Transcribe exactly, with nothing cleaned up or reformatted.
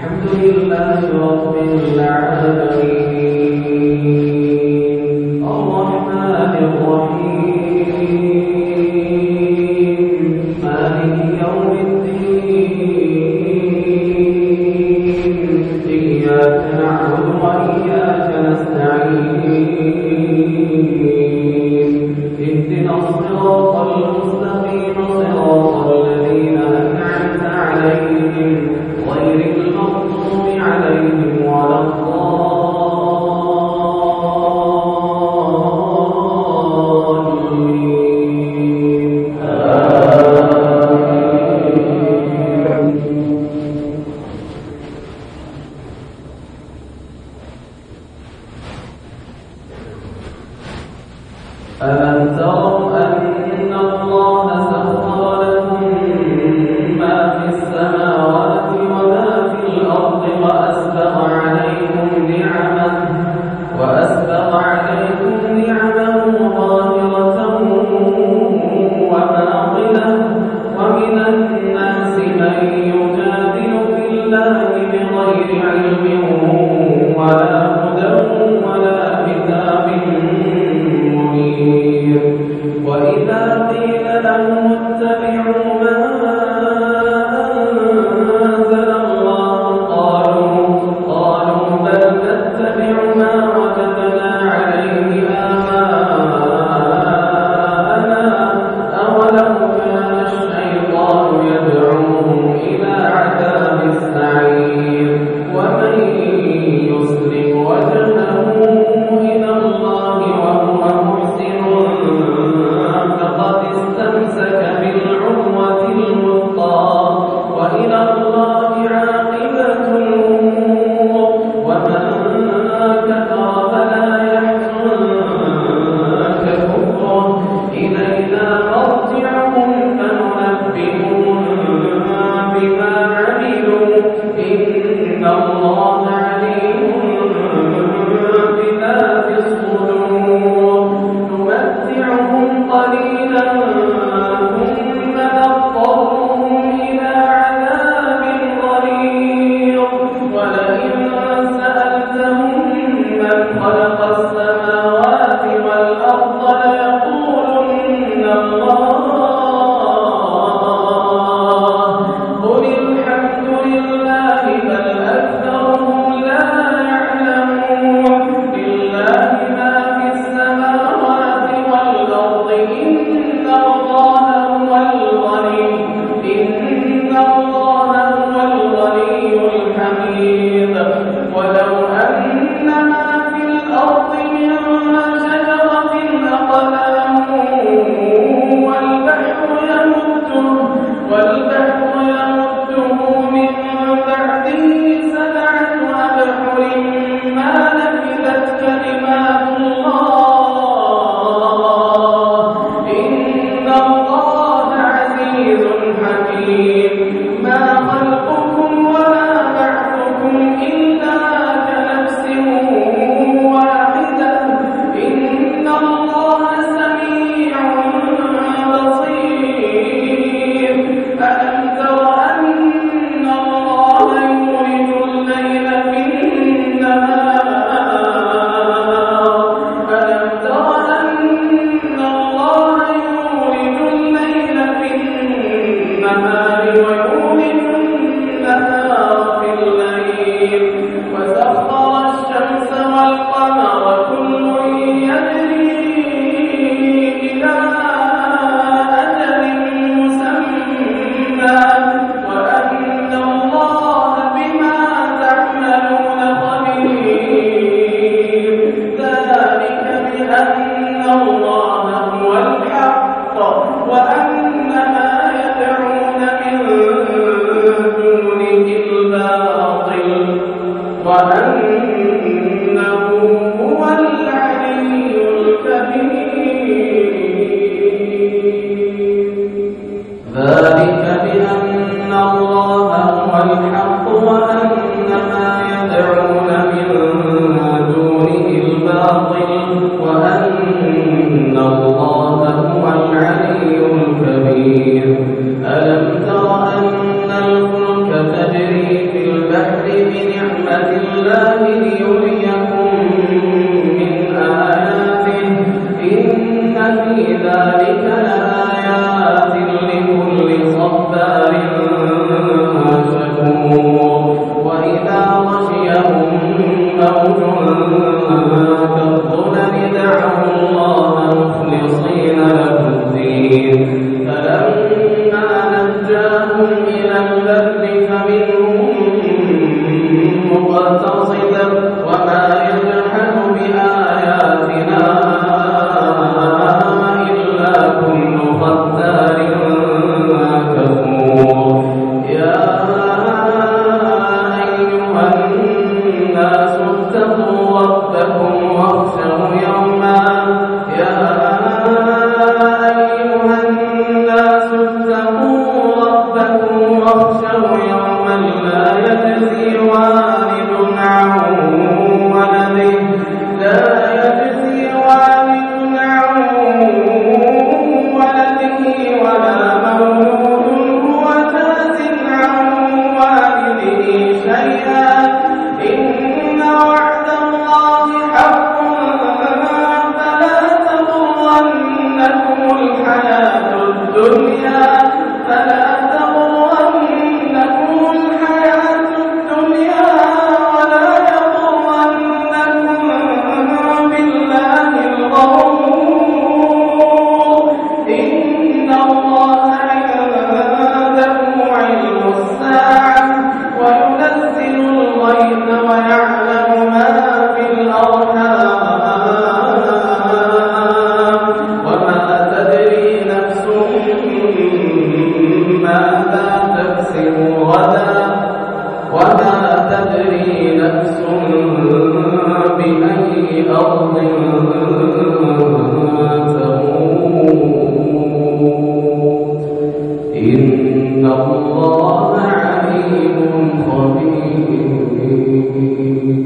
ألم تروا أن الله سخر لكم ما في السماوات وما في الأرض وأسبغ عليكم نعمه وأسبغ عليكم نعمه ظاهرة وباطنة ومن الناس من يجادل في الله بغير علم ولا هدى ولا كتاب منير. وإذا قيل لهم اتبعوا ما أنزل الله قالوا قالوا بل نتبع ما وجدنا عليه آباءنا أولو كان الشيطان يدعوهم إلى عذاب السعير. ومن يسلم وجهه إلى الله وهو محسن فقد استمسك بالعروة الوثقى وإلى الله عاقبة الأمور. ومن كفر فلا يحزنك كفره إلينا مرجعهم فننبئهم بما عملوا إن الله عليم بذات الصدور. نمتعهم قليلا ثم نضطرهم إلى عذاب غليظ. ولئن سألتهم من خلق السماوات والأرض ليقولن الله قل الحمد لله بل أكثرهم لا يعلمون. لله ما في السماوات والأرض إن الله هو الغني إن الله هو الغني الحميد. ولو أن ما في الأرض من شجرة أقلام والبحر يمده والبحر يمده من بعده سبعة أبحر ما نفذت كلمات الله إن الله عزيز حكيم. ما خلقكم ولا بعثكم إلا كنفس واحدة إن الله سميع بصير. ألم تر أن الله يولج الليل في النهار ألم تر أن الله يولج الليل في النهار ويولج النهار في الليل وسخر الشمس والقمر كل يجري إلى أجل مسمى وأن الله بما تعملون خبير. ذلك بأن الله هو الحق وأن ما يدعون من دونه الباطل وأنه هو العلي الكبير. ذلك بأن الله هو الحق وأن ما يدعون من دونه الباطل وأن الله هو العلي الكبير. ألم تر أن الفلك تجري في البحر الله ليريكم من آياته إن في ذلك لآيات لكل صبار شكور وإذا غشيهم موج كالظلل دعوا الله مخلصين له الدين فلما نجاهم إلى البر فمنهم مقتصد وما يجحد بآياتنا إلا كل ختار كفور يا أيها الناس اتقوا ربكم واخشوا يوما يا أيها الناس اتقوا ربكم واخشوا يوما لا يجزي والد عن ولده لا يجزي والد عن ولده ولا مولود هو جاز عن والده شيئا إن وعد الله حق فلا تغرنكم الحياة الدنيا فلا تغرنكم الحياة الدنيا ولا يغرنكم بالله الغرور إن الله عنده علم الساعة وينزل الغيث ويعلم ما في الأرحام وما تدري نفس ماذا تكسب غدا وما تدري نفس بأي أرض تموت إن الله عليم خبير